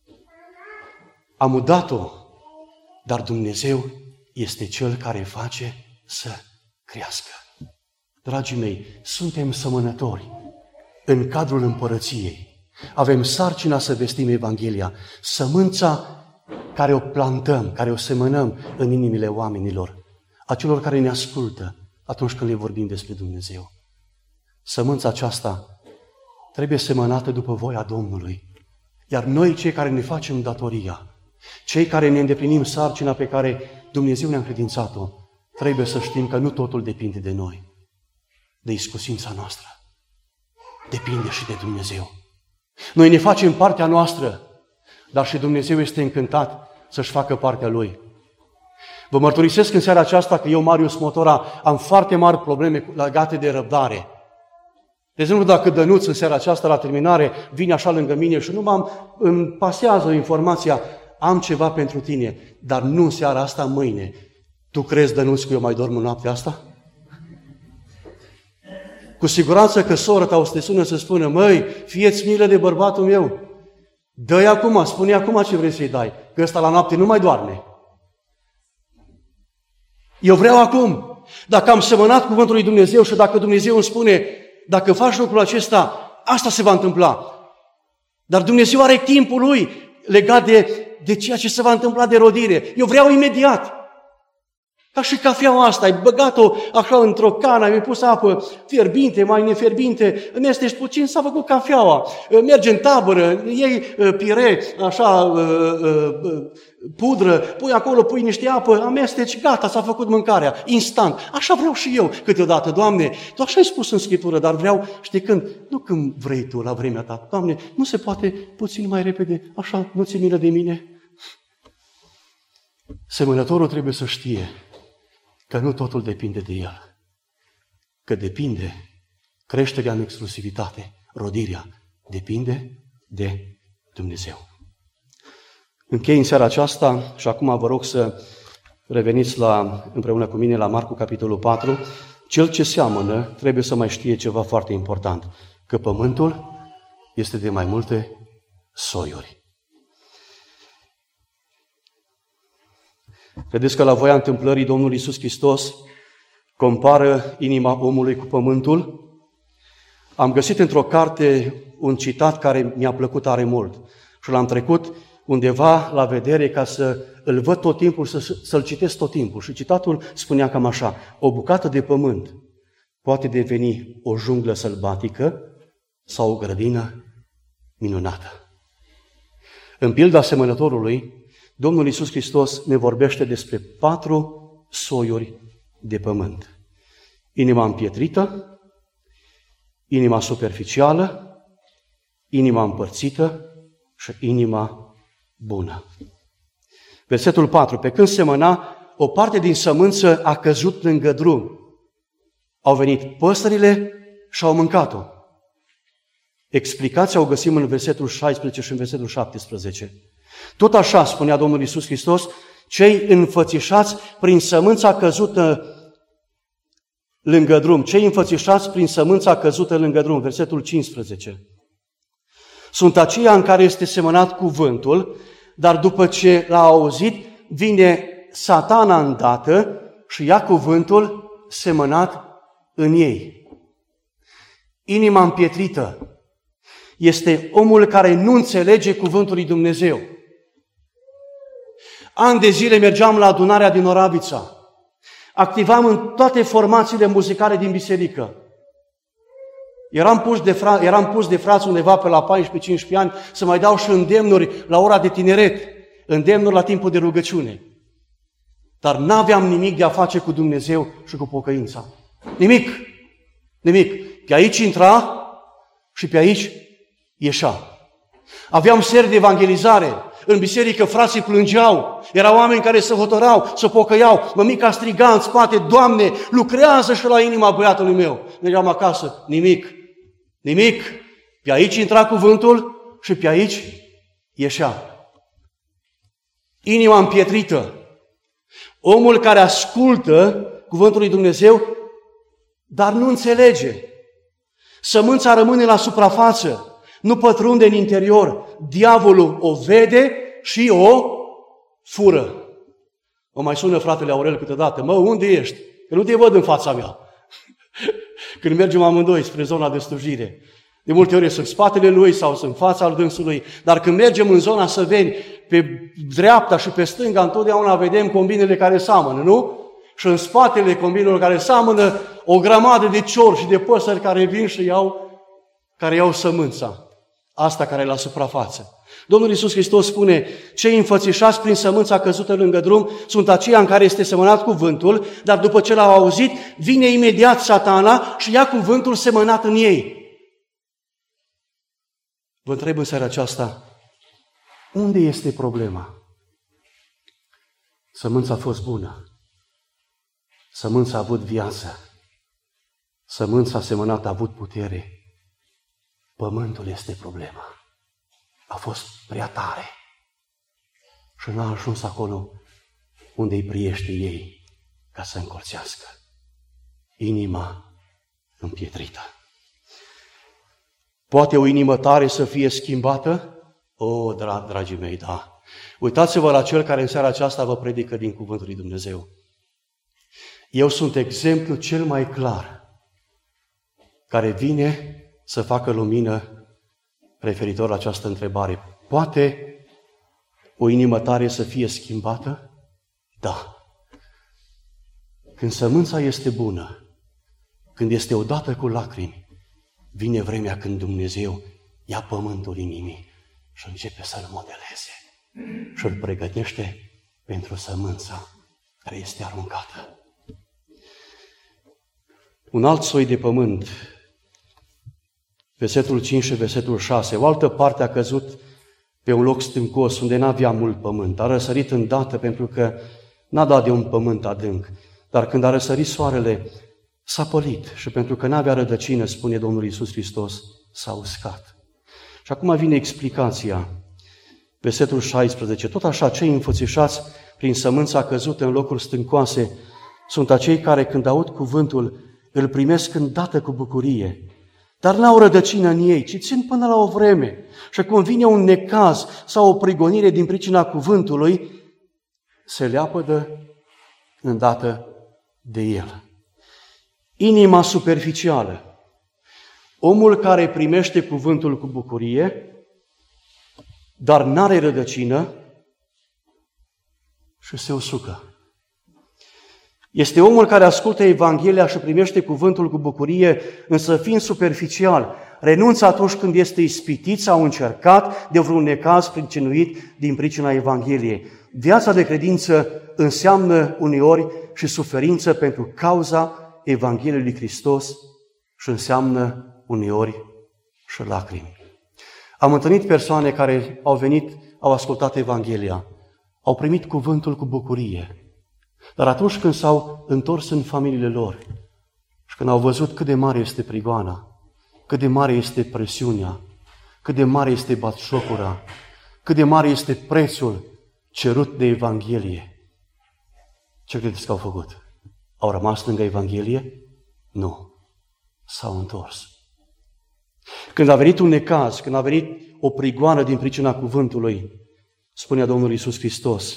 am udat-o, dar Dumnezeu este Cel care face să crească. Dragii mei, suntem sămănători în cadrul împărăției. Avem sarcina să vestim Evanghelia, sămânța care o plantăm, care o semănăm în inimile oamenilor, a celor care ne ascultă atunci când le vorbim despre Dumnezeu. Sămânța aceasta trebuie semănată după voia Domnului. Iar noi, cei care ne facem datoria, cei care ne îndeplinim sarcina pe care Dumnezeu ne-a încredințat-o, trebuie să știm că nu totul depinde de noi, de iscusința noastră. Depinde și de Dumnezeu. Noi ne facem partea noastră, dar și Dumnezeu este încântat să-și facă partea Lui. Vă mărturisesc în seara aceasta că eu, Marius Motora, am foarte mari probleme legate de răbdare. De exemplu, dacă Dănuț în seara aceasta, la terminare, vine așa lângă mine și îmi pasează informația: am ceva pentru tine, dar nu în seara asta, mâine. Tu crezi, Dănuț, că eu mai dorm în noaptea asta? Cu siguranță că sora ta o să te sună să spună: măi, fie-ți milă de bărbatul meu, dă-i acum, spune acum ce vrei să-i dai, că ăsta la noapte nu mai doarme. Eu vreau acum. Dacă am semănat cuvântul lui Dumnezeu și dacă Dumnezeu îmi spune: dacă faci lucrul acesta, asta se va întâmpla. Dar Dumnezeu are timpul Lui legat de ceea ce se va întâmpla de rodire. Eu vreau imediat. Ca și cafeaua asta, ai băgat-o așa într-o cană, ai pus apă fierbinte, mai nefierbinte, amestești puțin, s-a făcut cafeaua. Mergi în tabără, iei pire, așa, pudră, pui acolo, pui niște apă, amesteci, gata, s-a făcut mâncarea, instant. Așa vreau și eu câteodată, Doamne, Tu așa ai spus în Scriptură, dar vreau, știi când? Nu când vrei Tu, la vremea Ta. Doamne, nu se poate puțin mai repede, așa, nu ți-e milă de mine? Semănătorul trebuie să știe că nu totul depinde de el, că depinde creșterea în exclusivitate, rodirea, depinde de Dumnezeu. Închei în seara aceasta și acum vă rog să reveniți împreună cu mine la Marcu, capitolul 4. Cel ce seamănă trebuie să mai știe ceva foarte important, că pământul este de mai multe soiuri. Credeți că la voia întâmplării Domnul Iisus Hristos compară inima omului cu pământul? Am găsit într-o carte un citat care mi-a plăcut tare mult și l-am trecut undeva la vedere ca să îl văd tot timpul, să-l citesc tot timpul. Și citatul spunea cam așa: o bucată de pământ poate deveni o junglă sălbatică sau o grădină minunată. În pilda semănătorului, Domnul Iisus Hristos ne vorbește despre 4 soiuri de pământ. Inima împietrită, inima superficială, inima împărțită și inima bună. Versetul 4. Pe când semăna, o parte din sămânță a căzut lângă drum. Au venit păsările și au mâncat-o. Explicația o găsim în versetul 16 și în versetul 17. Tot așa spunea Domnul Iisus Hristos, cei înfățișați prin sămânța căzută lângă drum. Cei înfățișați prin sămânța căzută lângă drum. Versetul 15. Sunt aceia în care este semănat cuvântul, dar după ce l-a auzit, vine Satana îndată și ia cuvântul semănat în ei. Inima împietrită este omul care nu înțelege cuvântul lui Dumnezeu. Ani de zile mergeam la adunarea din Oravița. Activam în toate formațiile muzicale din biserică. Eram pus de frați undeva pe la 14-15 ani să mai dau și îndemnuri la ora de tineret, îndemnuri la timpul de rugăciune. Dar n-aveam nimic de a face cu Dumnezeu și cu pocăința. Nimic. Pe aici intra și pe aici ieșea. Aveam seri de evangelizare. În biserică frații plângeau. Erau oameni care se hotărau, se pocăiau. Mămica striga în spate: Doamne, lucrează și la inima băiatului meu. Mergeam acasă. Nimic. Pe aici intra cuvântul și pe aici ieșea. Inima împietrită. Omul care ascultă cuvântul lui Dumnezeu, dar nu înțelege. Sămânța rămâne la suprafață. Nu pătrunde în interior. Diavolul o vede și o fură. Mă mai sună fratele Aurel câteodată: mă, unde ești? Că nu te văd în fața mea. Când mergem amândoi spre zona de slujire. De multe ori sunt în spatele lui sau sunt în fața al dânsului. Dar când mergem în zona Săveni, pe dreapta și pe stânga, întotdeauna vedem combinele care seamănă, nu? Și în spatele combinelor care seamănă, o grămadă de ciori și de păsări care vin și iau sămânța. Asta care e la suprafață. Domnul Iisus Hristos spune: cei înfățișați prin sămânța căzută lângă drum sunt aceia în care este semănat cuvântul, dar după ce l-au auzit, vine imediat Satana și ia cuvântul semănat în ei. Vă întreb în seara aceasta, unde este problema? Sămânța a fost bună. Sămânța a avut viață. Sămânța semănată a avut putere. Pământul este problema. A fost prea tare și n-a ajuns acolo unde îi priește ei ca să încolțească. Inima împietrită. Poate o inimă tare să fie schimbată? O, dragii mei, da. Uitați-vă la cel care în seara aceasta vă predică din cuvântul lui Dumnezeu. Eu sunt exemplul cel mai clar care vine să facă lumină referitor la această întrebare. Poate o inimă tare să fie schimbată? Da. Când sămânța este bună, când este odată cu lacrimi, vine vremea când Dumnezeu ia pământul inimii și începe să-l modeleze și îl pregătește pentru sămânța care este aruncată. Un alt soi de pământ, versetul 5 și versetul 6. O altă parte a căzut pe un loc stâncos, unde n-avea mult pământ. A răsărit îndată pentru că n-a dat de un pământ adânc. Dar când a răsărit soarele, s-a pălit și pentru că n-avea rădăcină, spune Domnul Iisus Hristos, s-a uscat. Și acum vine explicația. Versetul 16. Tot așa, cei înfățișați prin sămânța căzută în locuri stâncoase sunt acei care, când aud cuvântul, îl primesc îndată cu bucurie. Dar n-au rădăcină în ei, ci țin până la o vreme. Și când vine un necaz sau o prigonire din pricina cuvântului, se leapădă îndată de el. Inima superficială. Omul care primește cuvântul cu bucurie, dar n-are rădăcină și se usucă. Este omul care ascultă Evanghelia și primește cuvântul cu bucurie, însă fiind superficial, renunță atunci când este ispitit sau încercat de vreun necaz pricinuit din pricina Evangheliei. Viața de credință înseamnă uneori și suferință pentru cauza Evangheliei lui Hristos și înseamnă uneori și lacrimi. Am întâlnit persoane care au venit, au ascultat Evanghelia, au primit cuvântul cu bucurie, dar atunci când s-au întors în familiile lor și când au văzut cât de mare este prigoana, cât de mare este presiunea, cât de mare este batjocura, cât de mare este prețul cerut de Evanghelie, ce credeți că au făcut? Au rămas lângă Evanghelie? Nu. S-au întors. Când a venit un necaz, când a venit o prigoană din pricina cuvântului, spunea Domnul Iisus Hristos,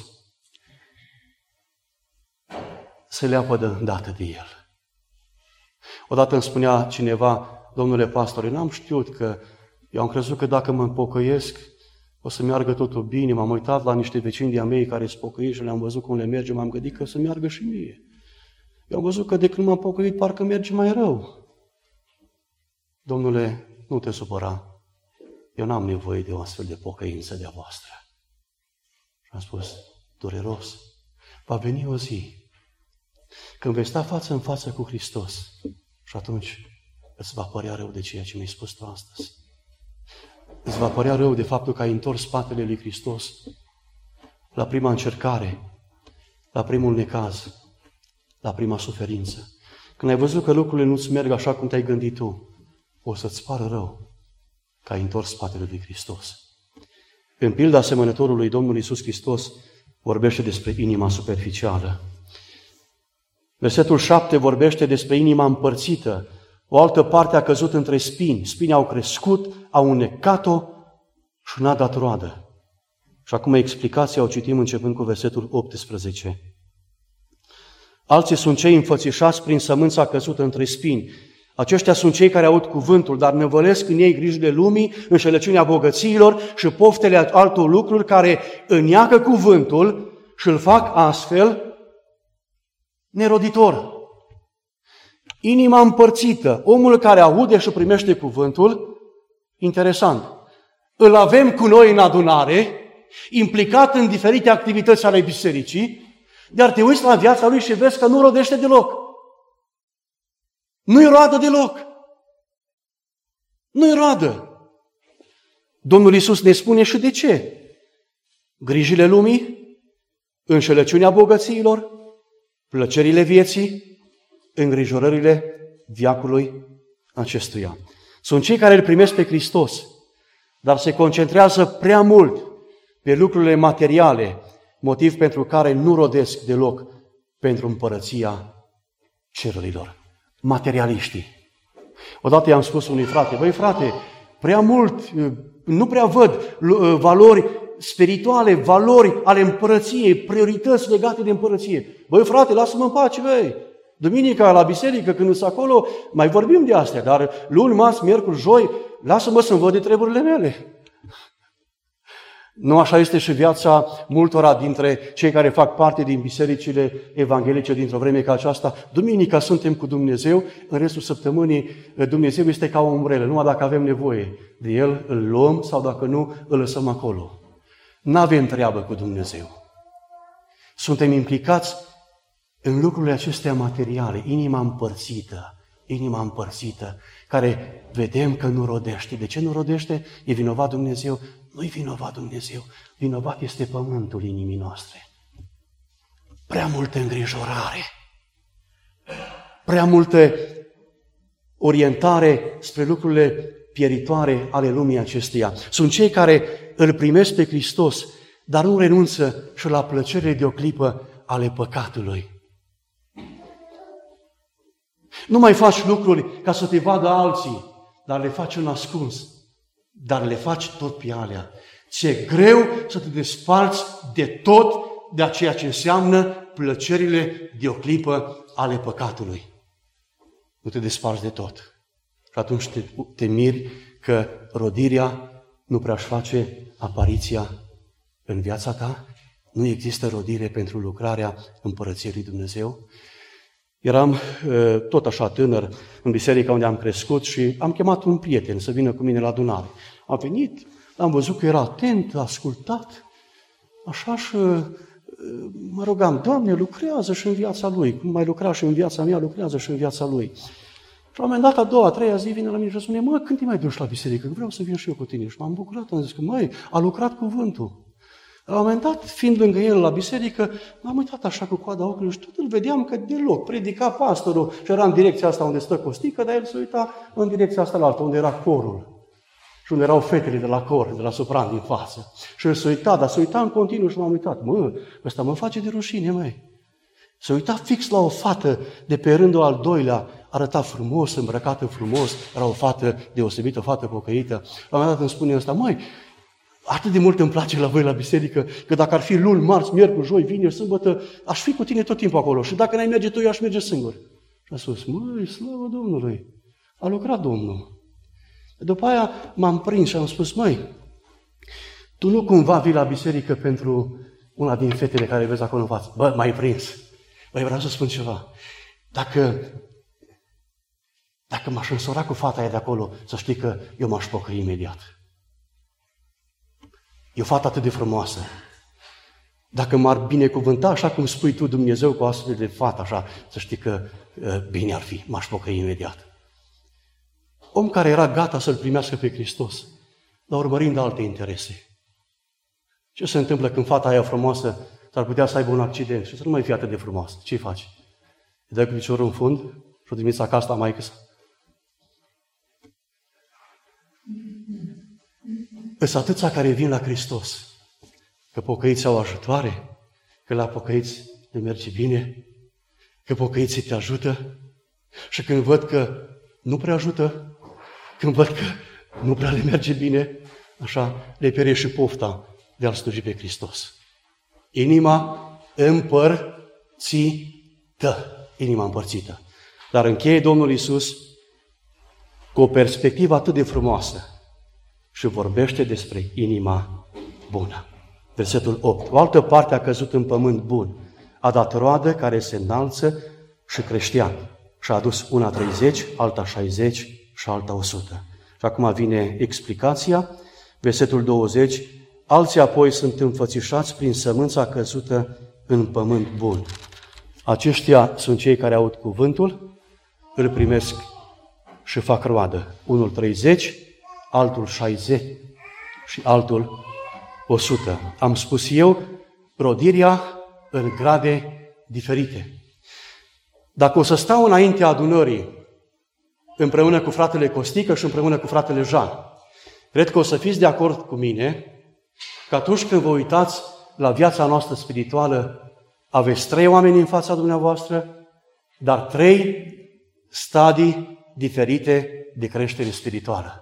se leapă de îndată de el. Odată îmi spunea cineva, domnule pastor, eu n-am știut că, eu am crezut că dacă mă împocăiesc, o să meargă totul bine. M-am uitat la niște vecini de-a mei care se pocăiesc și le-am văzut cum le merge, m-am gândit că o să meargă și mie. Eu am văzut că de când m-am pocăit, parcă merge mai rău. Domnule, nu te supăra, eu n-am nevoie de o astfel de pocăință de-a voastră. Și am spus, dureros, va veni o zi când vei sta față în față cu Hristos și atunci îți va părea rău de ceea ce mi-ai spus tu astăzi. Îți va părea rău de faptul că ai întors spatele lui Hristos la prima încercare, la primul necaz, la prima suferință. Când ai văzut că lucrurile nu-ți merg așa cum te-ai gândit tu, o să-ți pară rău că ai întors spatele lui Hristos. În pilda asemănătorului Domnul Iisus Hristos vorbește despre inima superficială. Versetul 7 vorbește despre inima împărțită. O altă parte a căzut între spini. Spinii au crescut, au înnecat-o și n-a dat roadă. Și acum explicația o citim începând cu versetul 18. Alții sunt cei înfățișați prin sămânța căzută între spini. Aceștia sunt cei care aud cuvântul, dar năvălesc în ei grijile lumii, înșelăciunea bogățiilor și poftele altor lucruri care îneacă cuvântul și îl fac astfel neroditor. Inima împărțită, omul care aude și primește cuvântul, interesant, îl avem cu noi în adunare, implicat în diferite activități ale bisericii, dar te uiți la viața lui și vezi că nu rodește deloc. Nu-i roadă deloc. Nu-i roadă. Domnul Iisus ne spune și de ce. Grijile lumii, înșelăciunea bogățiilor, plăcerile vieții, îngrijorările veacului acestuia. Sunt cei care îl primesc pe Hristos, dar se concentrează prea mult pe lucrurile materiale, motiv pentru care nu rodesc deloc pentru împărăția cerurilor. Materialiștii. Odată i-am spus unui frate, băi frate, prea mult, nu prea văd valori spirituale, valori ale împărăției, priorități legate de împărăție. Băi frate, lasă-mă în pace, băi. Duminica la biserică, când sunt acolo, mai vorbim de astea, dar luni, marți, miercuri, joi, lasă-mă să-mi văd de treburile mele. Nu așa este și viața multora dintre cei care fac parte din bisericile evanghelice dintr-o vreme ca aceasta. Duminica suntem cu Dumnezeu, în restul săptămânii Dumnezeu este ca o umbrelă. Numai dacă avem nevoie de El, îl luăm sau dacă nu, îl lăsăm acolo. N-avem treabă cu Dumnezeu. Suntem implicați în lucrurile acestea materiale, inima împărțită, care vedem că nu rodește. De ce nu rodește? E vinovat Dumnezeu? Nu-i vinovat Dumnezeu, vinovat este pământul inimii noastre. Prea multă îngrijorare, prea multă orientare spre lucrurile pieritoare ale lumii acesteia. Sunt cei care îl primesc pe Hristos, dar nu renunță și la plăcerile de o clipă ale păcatului. Nu mai faci lucruri ca să te vadă alții, dar le faci în ascuns. Dar le faci tot pe alea. Ți-e greu să te desparți de tot de ceea ce înseamnă plăcerile de o clipă ale păcatului. Nu te desparți de tot. Și atunci te miri că rodirea nu prea-și face apariția în viața ta? Nu există rodire pentru lucrarea Împărăției lui Dumnezeu? Eram tot așa tânăr în biserica unde am crescut și am chemat un prieten să vină cu mine la adunare. A venit, am văzut că era atent, a ascultat, așa și mă rugam, Doamne, lucrează și în viața lui, cum mai lucra și în viața mea, lucrează și în viața lui. Și la un moment dat, a doua, a treia zi, vine la mine și spune, mă, când te mai duci la biserică? Vreau să vin și eu cu tine. Și m-am bucurat, am zis că, măi, a lucrat cuvântul. La un moment dat, fiind lângă el la biserică, m-am uitat așa cu coada ochiului și tot îl vedeam că deloc predica pastorul și era în direcția asta unde stă Costică, dar el se uita în direcția asta la altă, unde era corul. Și unde erau fetele de la cor, de la sopran din față. Și el se uita, dar se uita în continuu și m-am uitat. Mă, ăsta mă face de rușine, măi. Se uita fix la o fată de pe rândul al doilea, arăta frumos, îmbrăcată frumos, era o fată deosebită, o fată pocăită. La un moment dat îmi spune ăsta, măi, atât de mult îmi place la voi la biserică, că dacă ar fi luni, marți, miercuri, joi, vineri, sâmbătă, aș fi cu tine tot timpul acolo. Și dacă n-ai merge tu, eu aș merge singur. Și a spus, măi, slavă Domnului, a lucrat Domnul. După aia m-am prins și am spus, măi, tu nu cumva vii la biserică pentru una din fetele care vezi acolo în față? Bă, m-ai prins. Băi, vreau să spun ceva. Dacă m-aș însora cu fata aia de acolo, să știi că eu m-aș pocăi imediat. E o fată atât de frumoasă. Dacă m-ar binecuvânta, așa cum spui tu, Dumnezeu, cu astfel de fată, așa, să știi că bine ar fi, m-aș pocăi imediat. Om care era gata să-L primească pe Hristos, dar urmărind alte interese. Ce se întâmplă când fata aia frumoasă s-ar putea să aibă un accident și să nu mai fie atât de frumoasă? Ce-i faci? Îi dai cu piciorul în fund și o trimiți acasă la maică-sa? Îs atâția care vin la Hristos, că pocăiți au ajutoare, că la pocăiți le merge bine, că pocăiții te ajută și când văd că nu prea ajută, când văd că nu prea le merge bine, așa le perie și pofta de a-L sluji pe Hristos. Inima împărțită. Inima împărțită. Dar încheie Domnul Iisus cu o perspectivă atât de frumoasă și vorbește despre inima bună. Versetul 8. O altă parte a căzut în pământ bun, a dat roadă care se înalță și creștea. Și a adus una 30, alta 60 și alta 100. Și acum vine explicația. Versetul 20. Alții apoi sunt înfățișați prin sămânța căzută în pământ bun. Aceștia sunt cei care aud cuvântul, îl primesc și fac roadă. Unul 30, altul 60 și altul 100. Am spus eu, rodirea în grade diferite. Dacă o să stau înaintea adunării împreună cu fratele Costică și împreună cu fratele Jean, cred că o să fiți de acord cu mine că atunci când vă uitați la viața noastră spirituală, aveți 3 oameni în fața dumneavoastră, dar 3 stadii diferite de creștere spirituală.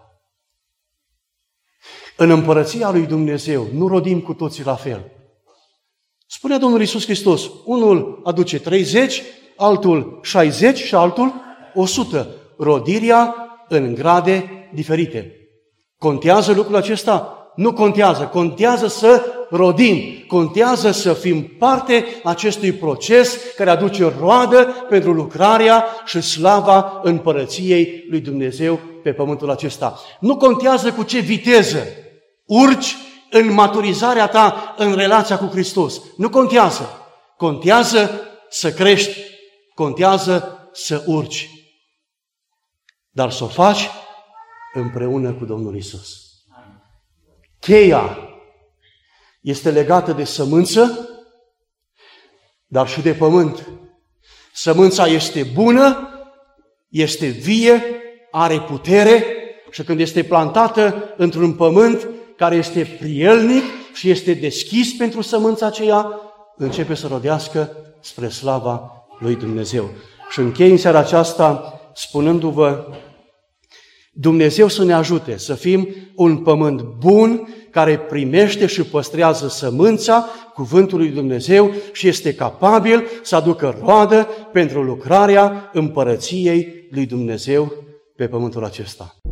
În Împărăția lui Dumnezeu nu rodim cu toții la fel. Spunea Domnul Iisus Hristos, unul aduce 30, altul 60 și altul 100. Rodirea în grade diferite. Contează lucrul acesta? Nu contează. Contează să rodim. Contează să fim parte acestui proces care aduce roadă pentru lucrarea și slava Împărăției lui Dumnezeu pe pământul acesta. Nu contează cu ce viteză urci în maturizarea ta în relația cu Hristos. Nu contează. Contează să crești. Contează să urci. Dar să o faci împreună cu Domnul Iisus. Cheia este legată de sămânță, dar și de pământ. Sămânța este bună, este vie, are putere și când este plantată într-un pământ care este prielnic și este deschis pentru sămânța aceea, începe să rodească spre slava lui Dumnezeu. Și închei în seara aceasta spunându-vă, Dumnezeu să ne ajute să fim un pământ bun care primește și păstrează sămânța cuvântului Dumnezeu și este capabil să aducă roadă pentru lucrarea Împărăției lui Dumnezeu pe pământul acesta.